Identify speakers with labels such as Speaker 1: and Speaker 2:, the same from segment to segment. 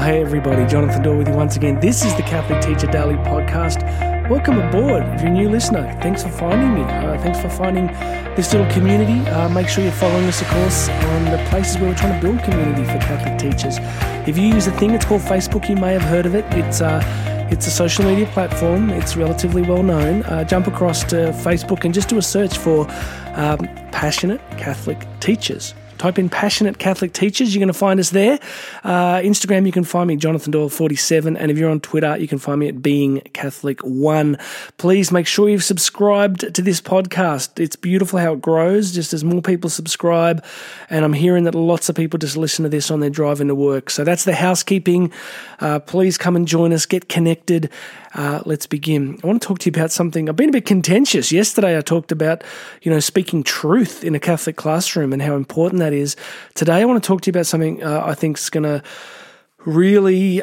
Speaker 1: Hey everybody, Jonathan Dorr with you once again. This is the Catholic Teacher Daily Podcast. Welcome aboard. If you're a new listener, thanks for finding me. Thanks for finding this little community. Make sure you're following us, of course, on the places where we're trying to build community for Catholic teachers. If you use a thing, it's called Facebook. You may have heard of it. It's a social media platform. It's relatively well known. Jump across to Facebook and just do a search for Passionate Catholic Teachers. Type in Passionate Catholic Teachers, you're going to find us there. Instagram, you can find me, Jonathan Doyle 47, and if you're on Twitter, you can find me at Being Catholic 1. Please make sure you've subscribed to this podcast. It's beautiful how it grows, just as more people subscribe, and I'm hearing that lots of people just listen to this on their drive into work. So that's the housekeeping. Please come and join us, get connected. Let's begin. I want to talk to you about something. I've been a bit contentious. Yesterday I talked about, speaking truth in a Catholic classroom and how important that is. Today I want to talk to you about something I think is going to really,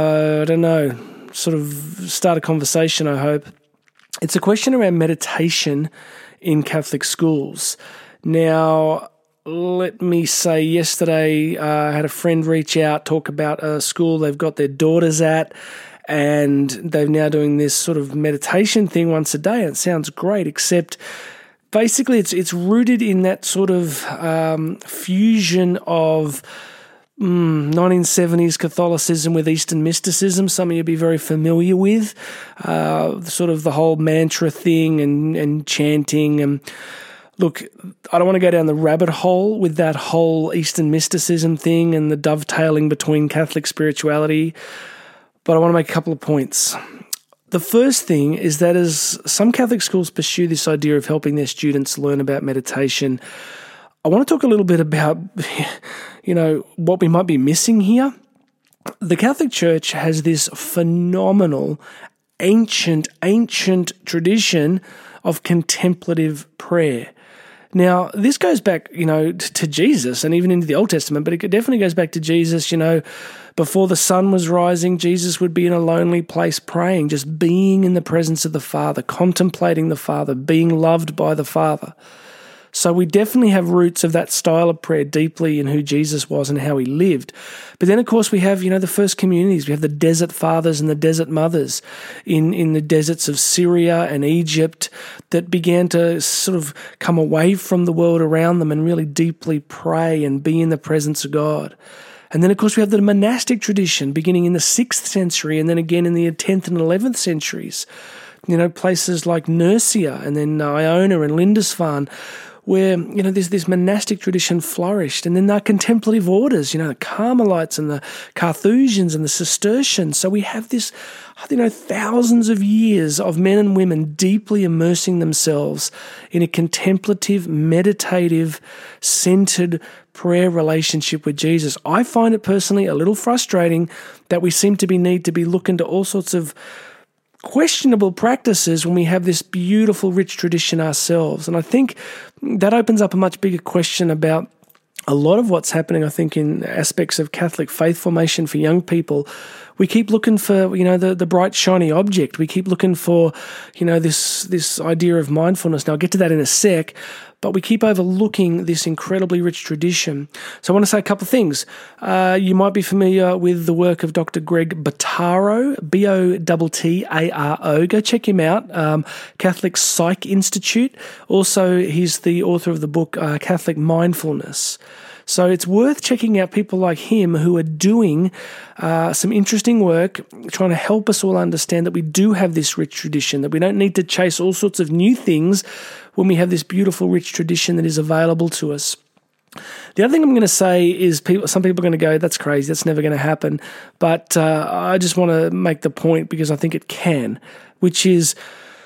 Speaker 1: sort of start a conversation, I hope. It's a question around meditation in Catholic schools. Now, let me say, yesterday I had a friend reach out, talk about a school they've got their daughters at, and they're now doing this sort of meditation thing once a day. And it sounds great, except basically it's rooted in that sort of fusion of 1970s Catholicism with Eastern mysticism. Some of you will be very familiar with, sort of the whole mantra thing and chanting. And look, I don't want to go down the rabbit hole with that whole Eastern mysticism thing and the dovetailing between Catholic spirituality, but I want to make a couple of points. The first thing is that as some Catholic schools pursue this idea of helping their students learn about meditation, I want to talk a little bit about, what we might be missing here. The Catholic Church has this phenomenal, ancient tradition of contemplative prayer. Now, this goes back, to Jesus and even into the Old Testament, but it definitely goes back to Jesus. Before the sun was rising, Jesus would be in a lonely place praying, just being in the presence of the Father, contemplating the Father, being loved by the Father. So we definitely have roots of that style of prayer deeply in who Jesus was and how he lived. But then, of course, we have, the first communities. We have the desert fathers and the desert mothers in the deserts of Syria and Egypt that began to sort of come away from the world around them and really deeply pray and be in the presence of God. And then, of course, we have the monastic tradition beginning in the 6th century and then again in the 10th and 11th centuries. Places like Nursia and then Iona and Lindisfarne, where, there's this monastic tradition flourished. And then there are contemplative orders, the Carmelites and the Carthusians and the Cistercians. So we have this, thousands of years of men and women deeply immersing themselves in a contemplative, meditative, centered prayer relationship with Jesus. I find it personally a little frustrating that we seem to need to be looking to all sorts of questionable practices when we have this beautiful, rich tradition ourselves. And I think that opens up a much bigger question about a lot of what's happening, I think, in aspects of Catholic faith formation for young people. We keep looking for, the bright, shiny object. We keep looking for, this idea of mindfulness. Now, I'll get to that in a sec, but we keep overlooking this incredibly rich tradition. So I want to say a couple of things. You might be familiar with the work of Dr. Greg Bottaro, Bottaro. Go check him out, Catholic Psych Institute. Also, he's the author of the book Catholic Mindfulness. So it's worth checking out people like him who are doing some interesting work, trying to help us all understand that we do have this rich tradition, that we don't need to chase all sorts of new things when we have this beautiful, rich tradition that is available to us. The other thing I'm going to say is some people are going to go, that's crazy, that's never going to happen. But I just want to make the point because I think it can, which is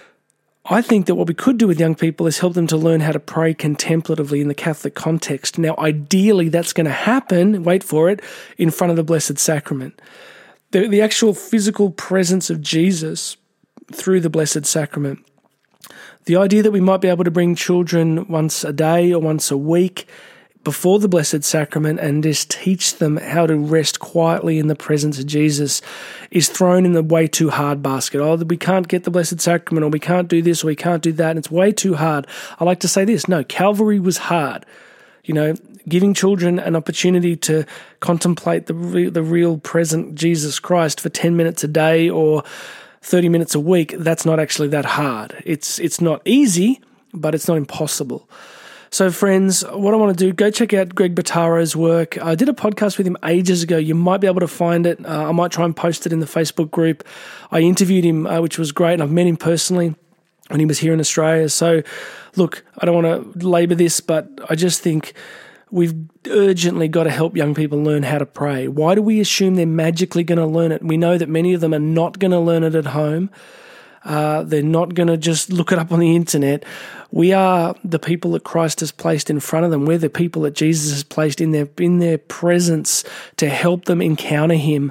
Speaker 1: I think that what we could do with young people is help them to learn how to pray contemplatively in the Catholic context. Now, ideally, that's going to happen, wait for it, in front of the Blessed Sacrament. The actual physical presence of Jesus through the Blessed Sacrament. The idea that we might be able to bring children once a day or once a week before the Blessed Sacrament and just teach them how to rest quietly in the presence of Jesus is thrown in the way too hard basket. Oh, we can't get the Blessed Sacrament, or we can't do this, or we can't do that, and it's way too hard. I like to say this, no, Calvary was hard. Giving children an opportunity to contemplate the real present Jesus Christ for 10 minutes a day or 30 minutes a week, that's not actually that hard. It's not easy, but it's not impossible. So friends, what I want to do, go check out Greg Bottaro's work. I did a podcast with him ages ago. You might be able to find it. I might try and post it in the Facebook group. I interviewed him, which was great, and I've met him personally when he was here in Australia. So look, I don't want to labour this, but I just think we've urgently got to help young people learn how to pray. Why do we assume they're magically going to learn it? We know that many of them are not going to learn it at home. They're not going to just look it up on the internet. We are the people that Christ has placed in front of them. We're the people that Jesus has placed in their presence to help them encounter him.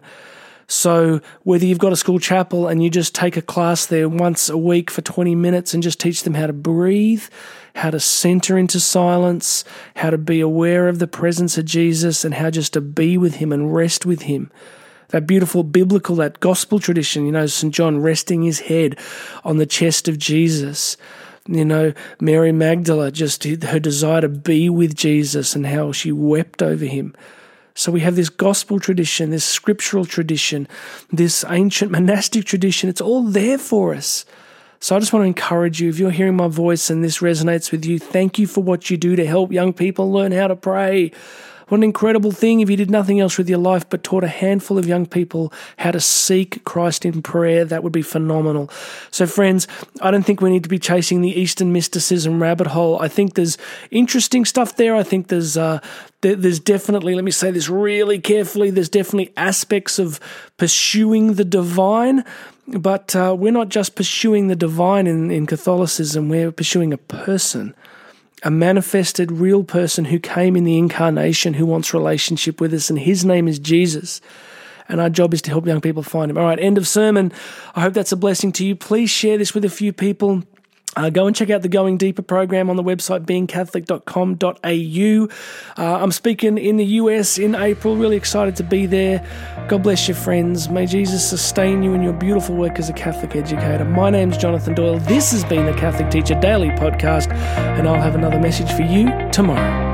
Speaker 1: So whether you've got a school chapel and you just take a class there once a week for 20 minutes and just teach them how to breathe, how to center into silence, how to be aware of the presence of Jesus, and how just to be with him and rest with him. That beautiful biblical, that gospel tradition, St. John resting his head on the chest of Jesus. Mary Magdalene, just her desire to be with Jesus and how she wept over him. So we have this gospel tradition, this scriptural tradition, this ancient monastic tradition. It's all there for us. So I just want to encourage you, if you're hearing my voice and this resonates with you, thank you for what you do to help young people learn how to pray. What an incredible thing if you did nothing else with your life but taught a handful of young people how to seek Christ in prayer. That would be phenomenal. So friends, I don't think we need to be chasing the Eastern mysticism rabbit hole. I think there's interesting stuff there. I think there's definitely, let me say this really carefully, there's definitely aspects of pursuing the divine, but we're not just pursuing the divine in Catholicism. We're pursuing a person. A manifested real person who came in the incarnation, who wants relationship with us, and his name is Jesus. And our job is to help young people find him. All right, end of sermon. I hope that's a blessing to you. Please share this with a few people. Go and check out the Going Deeper program on the website, beingcatholic.com.au. I'm speaking in the US in April. Really excited to be there. God bless you, friends. May Jesus sustain you in your beautiful work as a Catholic educator. My name's Jonathan Doyle. This has been the Catholic Teacher Daily Podcast, and I'll have another message for you tomorrow.